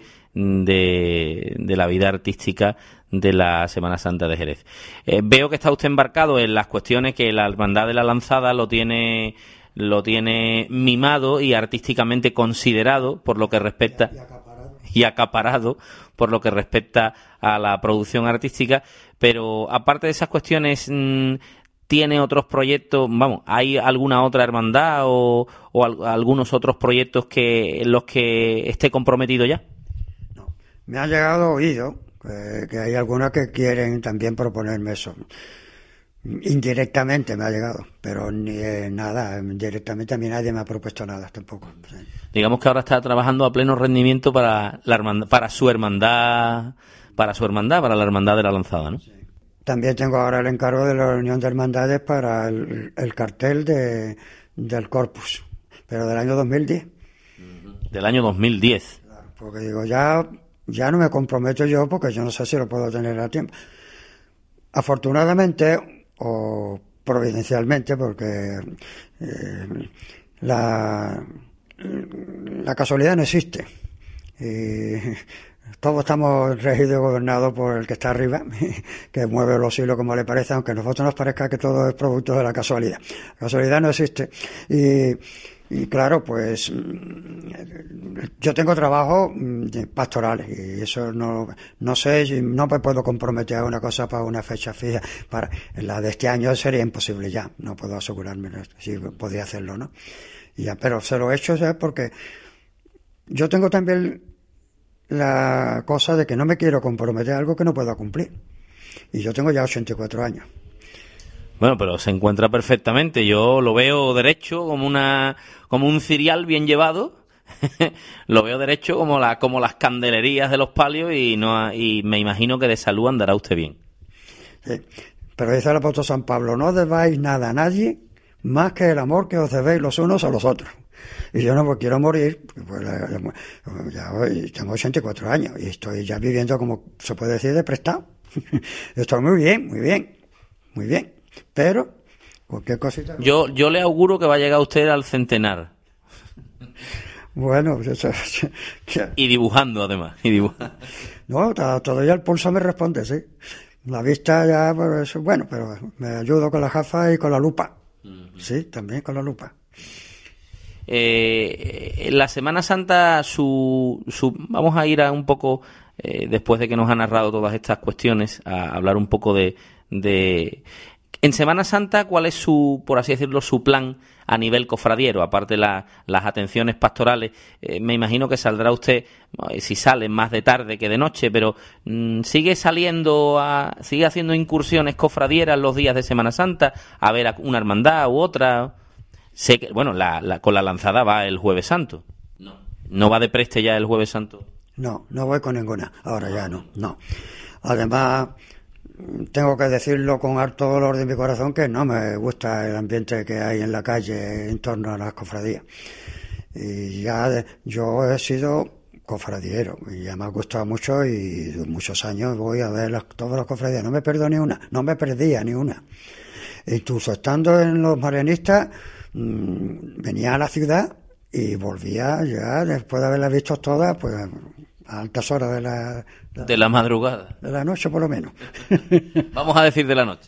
de, de la vida artística de la Semana Santa de Jerez. Eh, veo que está usted embarcado en las cuestiones que la Hermandad de la Lanzada lo tiene, lo tiene mimado y artísticamente considerado por lo que respecta... Y acaparado. y acaparado por lo que respecta a la producción artística, pero aparte de esas cuestiones, mmm, ¿tiene otros proyectos? Vamos, ¿hay alguna otra hermandad o, o al, algunos otros proyectos que en los que esté comprometido ya? No, me ha llegado oído eh, que hay algunas que quieren también proponerme eso. Indirectamente me ha llegado, pero ni eh, nada, directamente a mí nadie me ha propuesto nada tampoco. Sí. Digamos que ahora está trabajando a pleno rendimiento para la hermandad, para su hermandad, para su hermandad, para la Hermandad de la Lanzada, ¿no? Sí. También tengo ahora el encargo de la Unión de Hermandades para el, el cartel de, del Corpus, pero del año dos mil diez. Del año dos mil diez. Claro, porque digo, ya, ya no me comprometo yo porque yo no sé si lo puedo tener a tiempo. Afortunadamente, o providencialmente, porque eh, la, la casualidad no existe. Y todos estamos regidos y gobernados por el que está arriba, que mueve los hilos como le parece, aunque a nosotros nos parezca que todo es producto de la casualidad. La casualidad no existe. Y, y claro, pues yo tengo trabajo pastorales y eso no no sé, no me puedo comprometer a una cosa para una fecha fija. Para la de este año sería imposible ya, no puedo asegurarme si podía hacerlo, ¿no? Y ya, pero se lo he hecho ya porque yo tengo también la cosa de que no me quiero comprometer a algo que no pueda cumplir. Y yo tengo ya ochenta y cuatro años. Bueno, pero se encuentra perfectamente. Yo lo veo derecho como una como un cirial bien llevado. Lo veo derecho como la como las candelerías de los palios y no y me imagino que de salud andará usted bien. Sí, pero dice el apóstol San Pablo: no debáis nada a nadie más que el amor que os debéis los unos a los otros. Y yo no me quiero morir, pues ya tengo ochenta y cuatro años y estoy ya viviendo, como se puede decir, de prestado. Estoy muy bien, muy bien, muy bien. Pero cualquier cosita. Yo, yo le auguro que va a llegar usted al centenar. Bueno, eso, y dibujando además. Y dibujando. No, todavía el pulso me responde, sí. La vista ya, pues, bueno, pero me ayudo con la gafas y con la lupa. Uh-huh. Sí, también con la lupa. Eh, la Semana Santa, su, su, vamos a ir a un poco, eh, después de que nos ha narrado todas estas cuestiones, a hablar un poco de, de... En Semana Santa, ¿cuál es su, por así decirlo, su plan a nivel cofradiero? Aparte de la, las atenciones pastorales, eh, me imagino que saldrá usted, eh, si sale más de tarde que de noche, pero mmm, ¿sigue saliendo, a, sigue haciendo incursiones cofradieras los días de Semana Santa a ver a una hermandad u otra? Sé que, bueno, la, la, con la lanzada va el Jueves Santo. No. ¿No va de preste ya el Jueves Santo? No, no voy con ninguna. Ahora ya no, no. Además, tengo que decirlo con harto dolor de mi corazón que no me gusta el ambiente que hay en la calle en torno a las cofradías. Y ya de, yo he sido cofradiero y ya me ha gustado mucho y muchos años voy a ver las, todas las cofradías. No me pierdo ni una, no me perdía ni una. Incluso estando en los marianistas, mmm, venía a la ciudad y volvía ya después de haberlas visto todas, pues a altas horas de la, de, de la madrugada, de la noche por lo menos. Vamos a decir de la noche.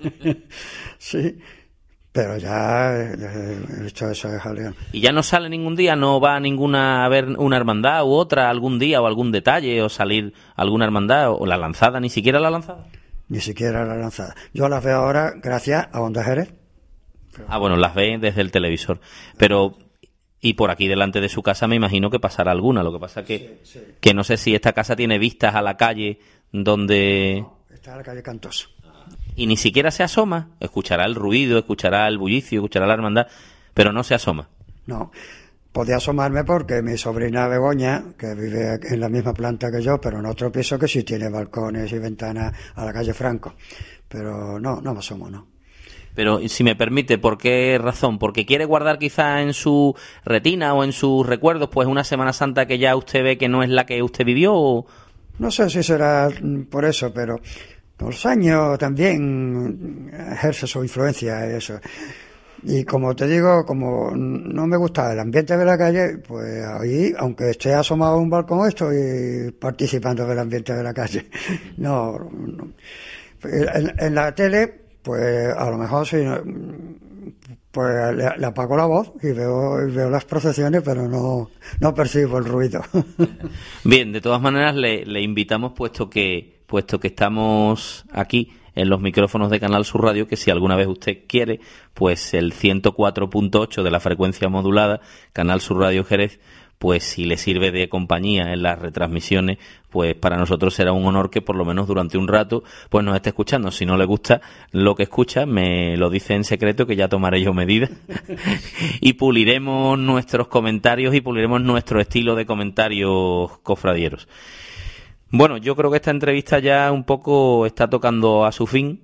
Sí, pero ya he visto eso de jaleo. ¿Y ya no sale ningún día? ¿No va a ninguna a ver una hermandad u otra algún día o algún detalle o salir alguna hermandad o la lanzada, ni siquiera la lanzada? Ni siquiera la lanzada. Yo las veo ahora gracias a Onda Jerez. Pero... Ah, bueno, las ve desde el televisor. Pero, y por aquí delante de su casa me imagino que pasará alguna. Lo que pasa que, sí, sí. que no sé si esta casa tiene vistas a la calle donde... No, está a la calle Cantoso. Y ni siquiera se asoma. Escuchará el ruido, escuchará el bullicio, escuchará la hermandad, pero no se asoma. No. Podía asomarme porque mi sobrina Begoña, que vive en la misma planta que yo, pero en otro piso que sí tiene balcones y ventanas a la calle Franco. Pero no, no me asomo, no. Pero, si me permite, ¿por qué razón? ¿Porque quiere guardar quizá en su retina o en sus recuerdos pues una Semana Santa que ya usted ve que no es la que usted vivió? O... No sé si será por eso, pero con los años también ejerce su influencia eso. Y como te digo, como no me gusta el ambiente de la calle, pues ahí, aunque esté asomado a un balcón, estoy participando del ambiente de la calle. No, no. En, en la tele, pues a lo mejor sí, pues le, le apago la voz y veo, veo las procesiones, pero no, no percibo el ruido. Bien, de todas maneras le, le invitamos, puesto que, puesto que estamos aquí en los micrófonos de Canal Sur Radio, que si alguna vez usted quiere, pues el ciento cuatro punto ocho de la frecuencia modulada, Canal Sur Radio Jerez, pues si le sirve de compañía en las retransmisiones, pues para nosotros será un honor que por lo menos durante un rato pues nos esté escuchando. Si no le gusta lo que escucha, me lo dice en secreto, que ya tomaré yo medidas y puliremos nuestros comentarios y puliremos nuestro estilo de comentarios cofradieros. Bueno, yo creo que esta entrevista ya un poco está tocando a su fin.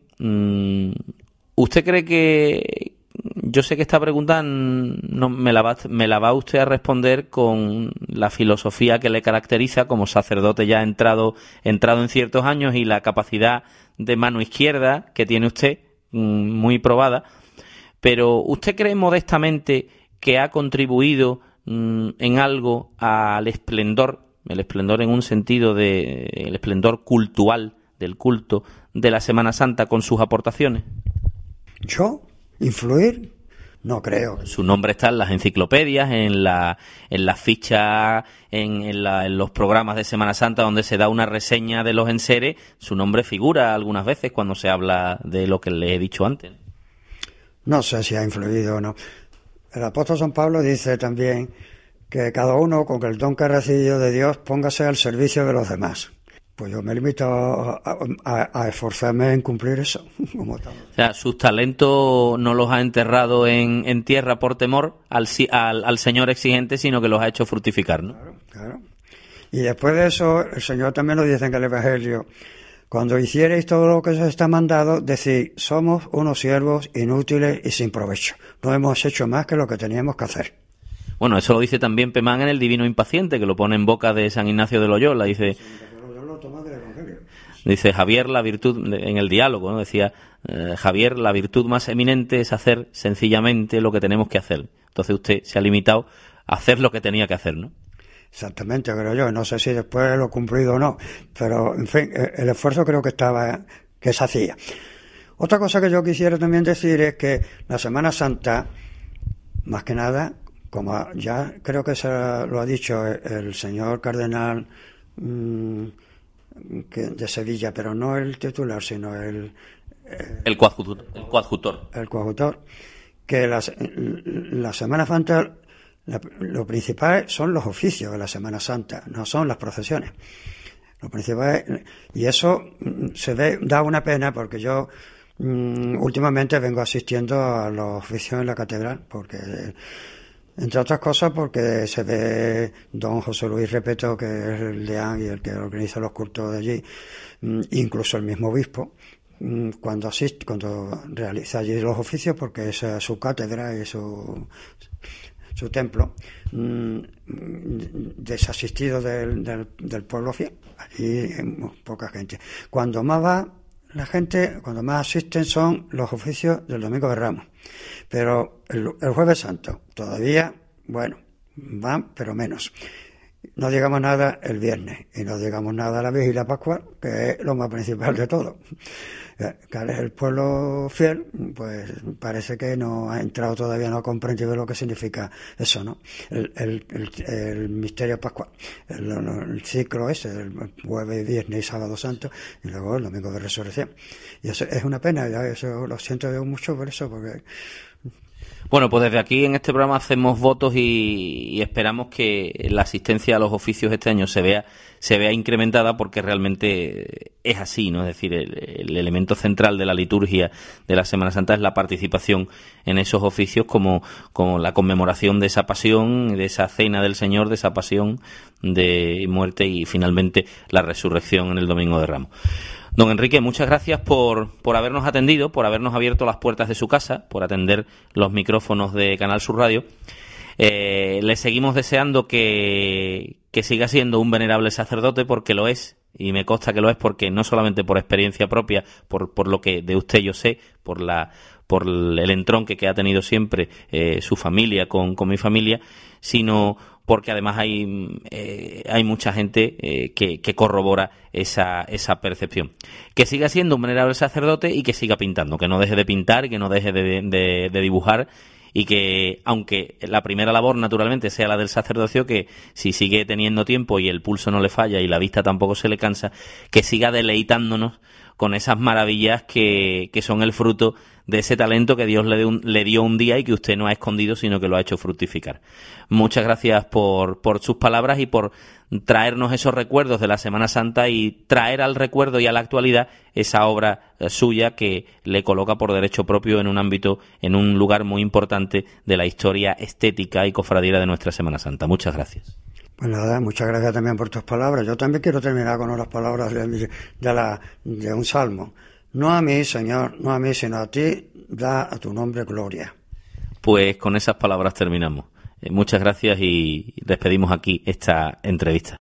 ¿Usted cree que... Yo sé que esta pregunta no, me, la va, me la va usted a responder con la filosofía que le caracteriza como sacerdote ya entrado, entrado en ciertos años y la capacidad de mano izquierda que tiene usted, muy probada. Pero ¿usted cree modestamente que ha contribuido en algo al esplendor, el esplendor en un sentido de el esplendor cultural del culto de la Semana Santa con sus aportaciones? ¿Yo? ¿Influir? no creo. Su nombre está en las enciclopedias, en la en las fichas, en, en, la, en los programas de Semana Santa donde se da una reseña de los enseres. Su nombre figura algunas veces cuando se habla de lo que les he dicho antes. No sé si ha influido o no. El apóstol San Pablo dice también que cada uno con el don que ha recibido de Dios póngase al servicio de los demás. Pues yo me limito a, a, a esforzarme en cumplir eso. Como tal. O sea, sus talentos no los ha enterrado en, en tierra por temor al, al, al Señor exigente, sino que los ha hecho fructificar, ¿no? Claro, claro. Y después de eso, el Señor también lo dice en el Evangelio. Cuando hiciereis todo lo que os está mandado, decid, somos unos siervos inútiles y sin provecho. No hemos hecho más que lo que teníamos que hacer. Bueno, eso lo dice también Pemán en el Divino Impaciente, que lo pone en boca de San Ignacio de Loyola. Dice... Dice Javier, la virtud, en el diálogo, ¿no? Decía eh, Javier, la virtud más eminente es hacer sencillamente lo que tenemos que hacer. Entonces usted se ha limitado a hacer lo que tenía que hacer, ¿no? Exactamente, creo yo. No sé si después lo he cumplido o no, pero, en fin, el esfuerzo creo que estaba, que se hacía. Otra cosa que yo quisiera también decir es que la Semana Santa, más que nada, como ya creo que se lo ha dicho el señor cardenal mmm, que de Sevilla, pero no el titular, sino el... Eh, el coadjutor. El coadjutor. El coadjutor, que la, la Semana Santa, la, lo principal son los oficios de la Semana Santa, no son las procesiones. Lo principal es, y eso se ve, da una pena, porque yo mmm, últimamente vengo asistiendo a los oficios en la catedral, porque... Entre otras cosas porque se ve don José Luis Repeto, que es el deán y el que organiza los cultos de allí, incluso el mismo obispo, cuando asiste, cuando realiza allí los oficios, porque es su cátedra y su, su templo, desasistido del, del, del pueblo fiel. Allí hay poca gente. Cuando más va la gente, cuando más asisten son los oficios del Domingo de Ramos. Pero el, el Jueves Santo todavía, bueno, van, pero menos. No digamos nada el viernes y no digamos nada la Vigilia Pascual, que es lo más principal de todo. El pueblo fiel, pues parece que no ha entrado todavía, no ha comprendido lo que significa eso, ¿no? El, el, el, el misterio pascual, el, el ciclo ese, el jueves, viernes y sábado santo, y luego el domingo de resurrección. Y eso es una pena, ya eso lo siento yo mucho por eso, porque... Bueno, pues desde aquí en este programa hacemos votos y, y esperamos que la asistencia a los oficios este año se vea se vea incrementada, porque realmente es así, ¿no? Es decir, el, el elemento central de la liturgia de la Semana Santa es la participación en esos oficios, como, como la conmemoración de esa pasión, de esa cena del Señor, de esa pasión de muerte y finalmente la resurrección en el Domingo de Ramos. Don Enrique, muchas gracias por, por habernos atendido, por habernos abierto las puertas de su casa, por atender los micrófonos de Canal Sur Radio. Eh, le seguimos deseando que, que siga siendo un venerable sacerdote, porque lo es, y me consta que lo es, porque no solamente por experiencia propia, por, por lo que de usted yo sé, por la por el entronque que ha tenido siempre eh, su familia con, con mi familia, sino porque además hay eh, hay mucha gente eh, que, que corrobora esa esa percepción. Que siga siendo un venerable sacerdote y que siga pintando, que no deje de pintar, que no deje de, de, de dibujar, y que, aunque la primera labor naturalmente sea la del sacerdocio, que si sigue teniendo tiempo y el pulso no le falla y la vista tampoco se le cansa, que siga deleitándonos con esas maravillas que, que son el fruto de ese talento que Dios le, de un, le dio un día y que usted no ha escondido, sino que lo ha hecho fructificar. Muchas gracias por, por sus palabras y por traernos esos recuerdos de la Semana Santa y traer al recuerdo y a la actualidad esa obra eh, suya que le coloca por derecho propio en un ámbito, en un lugar muy importante de la historia estética y cofradiera de nuestra Semana Santa. Muchas gracias. Pues nada, muchas gracias también por tus palabras. Yo también quiero terminar con unas palabras de, de, la, de un salmo. No a mí, Señor, no a mí, sino a ti, da a tu nombre gloria. Pues con esas palabras terminamos. Eh, muchas gracias y despedimos aquí esta entrevista.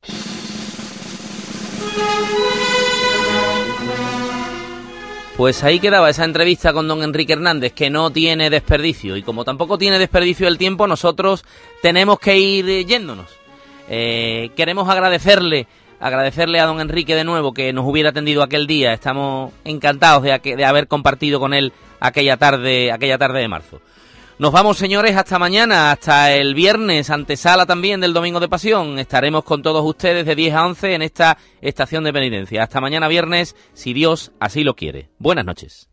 Pues ahí quedaba esa entrevista con don Enrique Hernández, que no tiene desperdicio. Y como tampoco tiene desperdicio el tiempo, nosotros tenemos que ir yéndonos. Eh, queremos agradecerle agradecerle a don Enrique de nuevo que nos hubiera atendido aquel día. Estamos encantados de, de haber compartido con él aquella tarde aquella tarde de marzo. Nos vamos, señores, hasta mañana, hasta el viernes, antesala también del Domingo de Pasión. Estaremos con todos ustedes de diez a once en esta estación de penitencia. Hasta mañana viernes, si Dios así lo quiere. Buenas noches.